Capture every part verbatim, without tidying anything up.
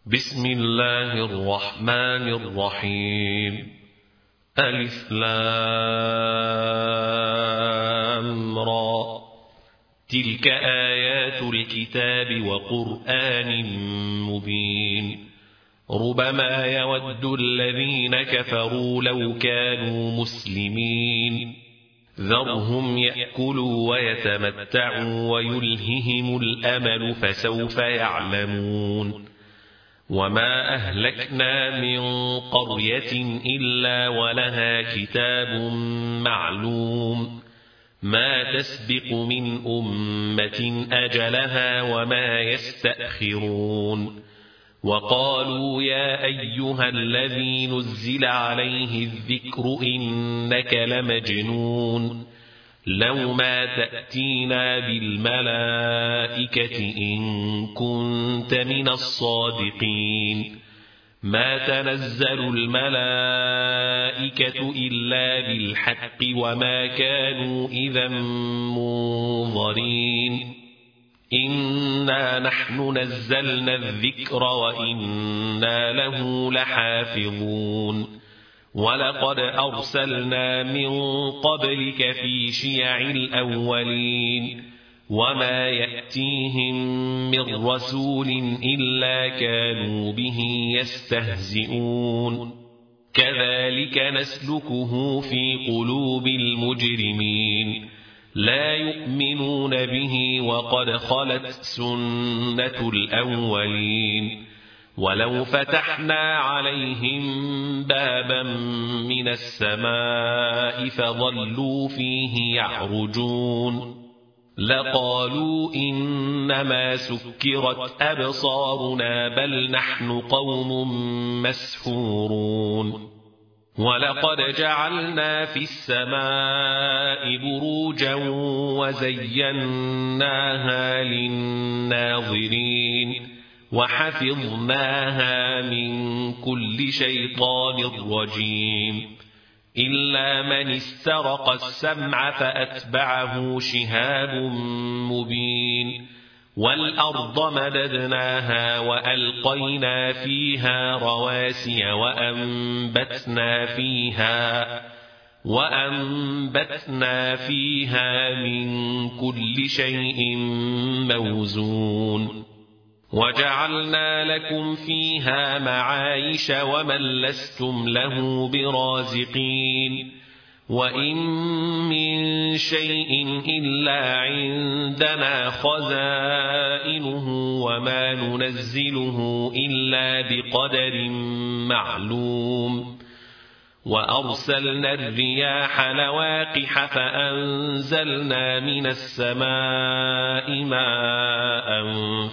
بسم الله الرحمن الرحيم. ألف لام را. تلك آيات الكتاب وقرآن مبين. ربما يود الذين كفروا لو كانوا مسلمين. ذرهم يأكلوا ويتمتعوا ويلههم الأمل فسوف يعلمون. وما أهلكنا من قرية إلا ولها كتاب معلوم ما تسبق من أمة أجلها وما يستأخرون. وقالوا يا أيها الذي نزل عليه الذكر إنك لمجنون لو ما تأتينا بالملائكة إن كنت من الصادقين. ما تنزل الملائكة إلا بالحق وما كانوا إذا منظرين. إنا نحن نزلنا الذكر وإنا له لحافظون. ولقد أرسلنا من قبلك في شيع الأولين وما يأتيهم من رسول إلا كانوا به يستهزئون. كذلك نسلكه في قلوب المجرمين لا يؤمنون به وقد خلت سنة الأولين. ولو فتحنا عليهم بابا من السماء فظلوا فيه يعرجون لقالوا إنما سكرت أبصارنا بل نحن قوم مسحورون. ولقد جعلنا في السماء بروجا وزيناها للناظرين وحفظناها من كل شيطان رجيم إلا من استرق السمع فأتبعه شهاب مبين. والأرض مددناها وألقينا فيها رواسي وأنبتنا فيها وأنبتنا فيها من كل شيء موزون. وجعلنا لكم فيها معايش ومن لستم له برازقين. وإن من شيء إلا عندنا خزائنه وما ننزله إلا بقدر معلوم. وأرسلنا الرياح لواقح فأنزلنا من السماء ماء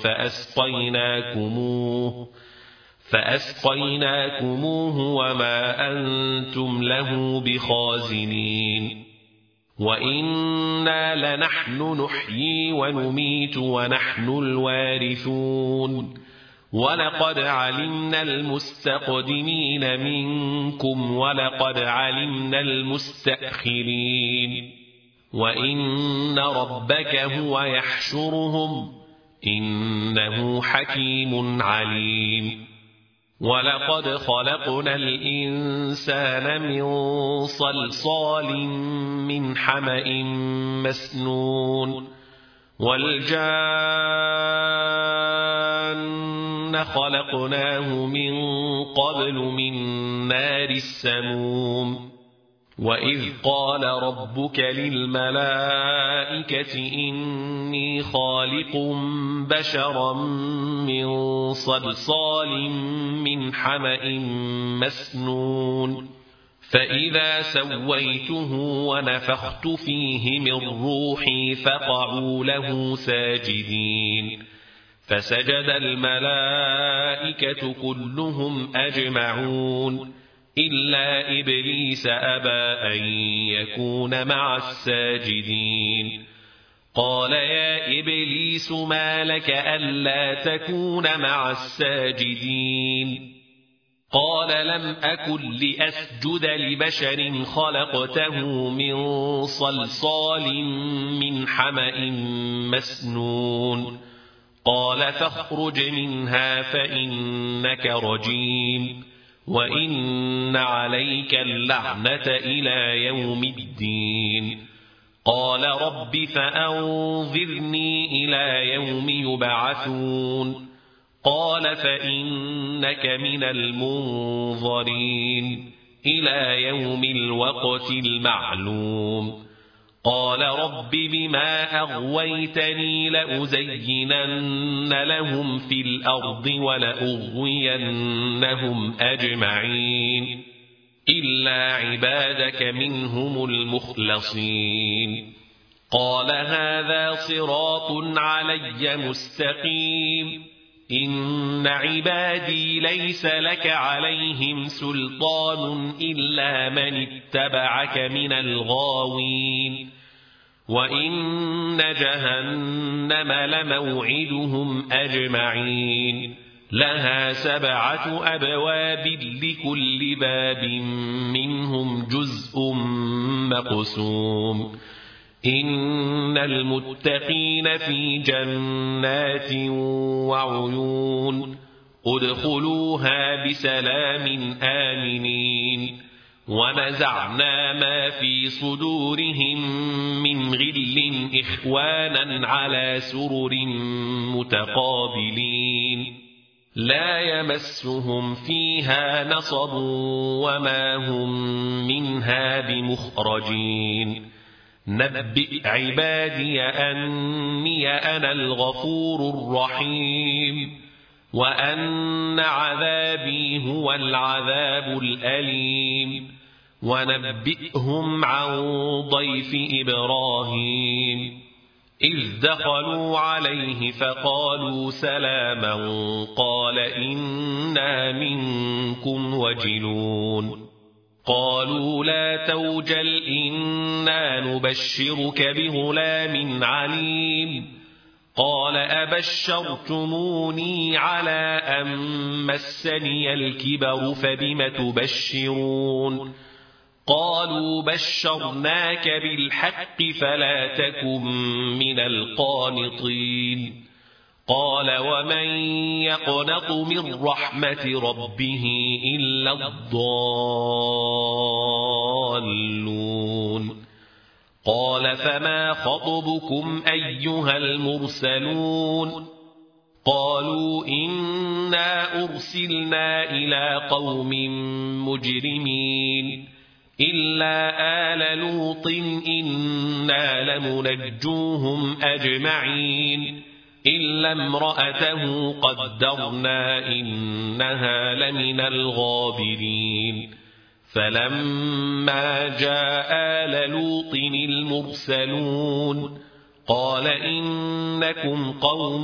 فأسقيناكموه فأسقيناكموه وما أنتم له بخازنين. وإنا لنحن نحيي ونميت ونحن الوارثون. ولقد علمنا المستقدمين منكم ولقد علمنا المستأخرين. وإن ربك هو يحشرهم إنه حكيم عليم. ولقد خلقنا الإنسان من صلصال من حمأ مسنون. والجان خلقناه من قبل من نار السموم. وإذ قال ربك للملائكة إني خالق بشرا من صلصال من حمأ مسنون. فإذا سويته ونفخت فيه من روحي فقعوا له ساجدين. فسجد الملائكة كلهم أجمعون إلا إبليس أبى أن يكون مع الساجدين. قال يا إبليس ما لك ألا تكون مع الساجدين؟ قال لم أكن لأسجد لبشر خلقته من صلصال من حمأ مسنون. قال فاخرج منها فإنك رجيم وإن عليك اللعنة إلى يوم الدين. قال رب فأنظرني إلى يوم يبعثون. قال فإنك من المنظرين إلى يوم الوقت المعلوم. قال رب بما أغويتني لأزينن لهم في الأرض ولأغوينهم أجمعين إلا عبادك منهم المخلصين. قال هذا صراط علي مستقيم إن عبادي ليس لك عليهم سلطان إلا من اتبعك من الغاوين. وإن جهنم لموعدهم أجمعين لها سبعة أبواب لكل باب منهم جزء مقسوم. إن المتقين في جنات وعيون ادخلوها بسلام آمنين. ونزعنا ما في صدورهم من غل إخوانا على سرر متقابلين لا يمسهم فيها نصب وما هم منها بمخرجين. نبئ عبادي أني أنا الغفور الرحيم وأن عذابي هو العذاب الأليم. ونبئهم عن ضيف إبراهيم إذ دخلوا عليه فقالوا سلاما قال إنا منكم وجلون. قالوا لا توجل إنا نبشرك بغلام عليم. قال أبشرتموني على أن مسني الكبر فبم تبشرون. قالوا بشرناك بالحق فلا تكن من القانطين. قال ومن يقنط من رحمة ربه إلا الضالون. قال فما خطبكم أيها المرسلون. قالوا إنا أرسلنا إلى قوم مجرمين إلا آل لوط إنا لمنجوهم أجمعين إلا امرأته قدرنا إنها لمن الغابرين. فلما جاء آل لوط المرسلون قال إنكم قوم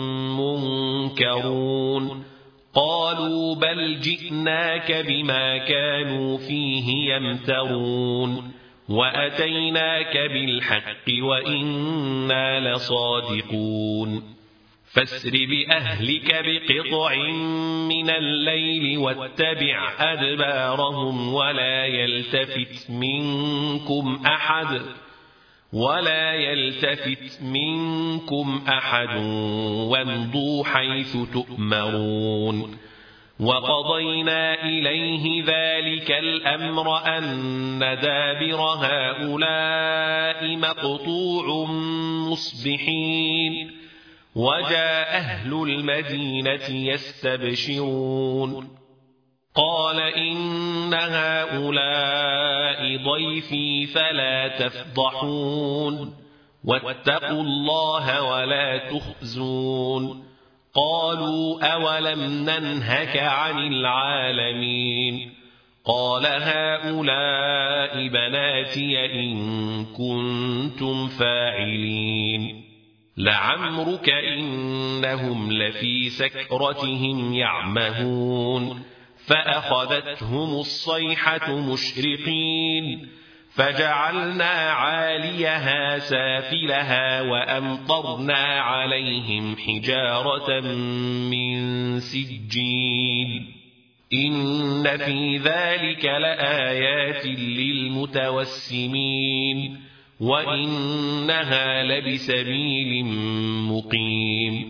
منكرون. قالوا بل جئناك بما كانوا فيه يمترون وأتيناك بالحق وإنا لصادقون. فاسر بأهلك بقطع من الليل واتبع أدبارهم ولا يلتفت منكم أحد ولا يلتفت منكم أحد وامضوا حيث تؤمرون. وقضينا إليه ذلك الأمر أن دابر هؤلاء مقطوع مصبحين. وجاء أهل المدينة يستبشرون قال إن هؤلاء ضيفي فلا تفضحون واتقوا الله ولا تخزون. قالوا أولم ننهك عن العالمين. قال هؤلاء بناتي إن كنتم فاعلين. لعمرك إنهم لفي سكرتهم يعمهون. فأخذتهم الصيحة مشرقين فجعلنا عاليها سافلها وأمطرنا عليهم حجارة من سجيل. إن في ذلك لآيات للمتوسمين وإنها لبسبيل مقيم.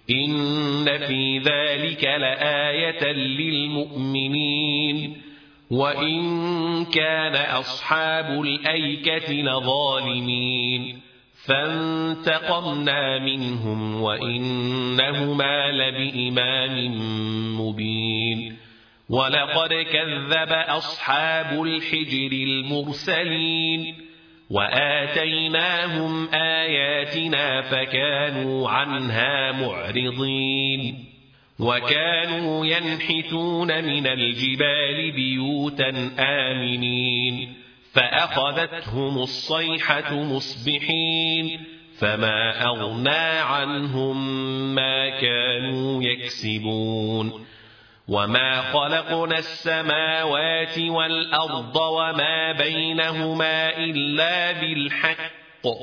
إن في ذلك لآية للمؤمنين وإن كان أصحاب الأيكة لظالمين فانتقمنا منهم وإنهما لبإمام مبين ولقد كذب أصحاب الحجر المرسلين وآتيناهم آياتنا فكانوا عنها معرضين وكانوا ينحتون من الجبال بيوتا آمنين فأخذتهم الصيحة مصبحين فما أغنى عنهم ما كانوا يكسبون وما خلقنا السماوات والأرض وما بينهما إلا بالحق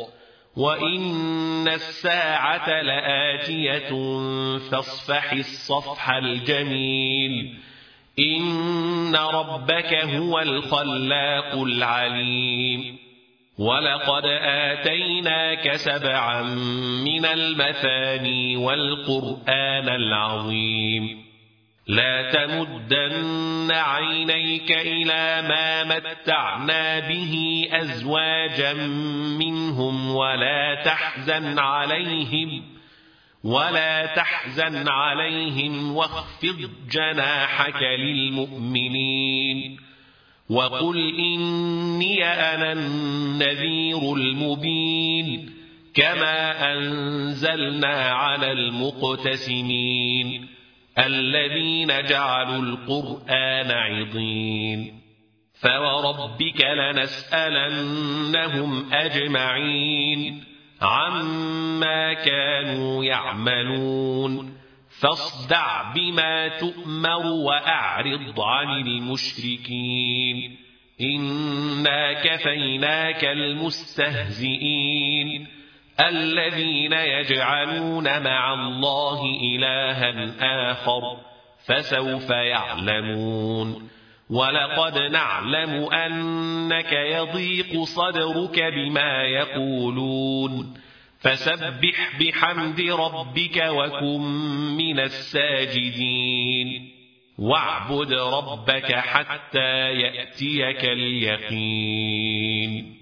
وإن الساعة لآتية فاصفح الصفح الجميل إن ربك هو الخلاق العليم ولقد آتيناك سبعا من المثاني والقرآن العظيم لا تمدن عينيك إلى ما متعنا به أزواجا منهم ولا تحزن عليهم ولا تحزن عليهم واخفض جناحك للمؤمنين وقل إني أنا النذير المبين كما أنزلنا على المقتسمين الذين جعلوا القرآن عضين فوربك لنسألنهم أجمعين عما كانوا يعملون فاصدع بما تؤمر وأعرض عن المشركين إنا كفيناك المستهزئين الذين يجعلون مع الله إلها آخر فسوف يعلمون ولقد نعلم أنك يضيق صدرك بما يقولون فسبح بحمد ربك وكن من الساجدين واعبد ربك حتى يأتيك اليقين.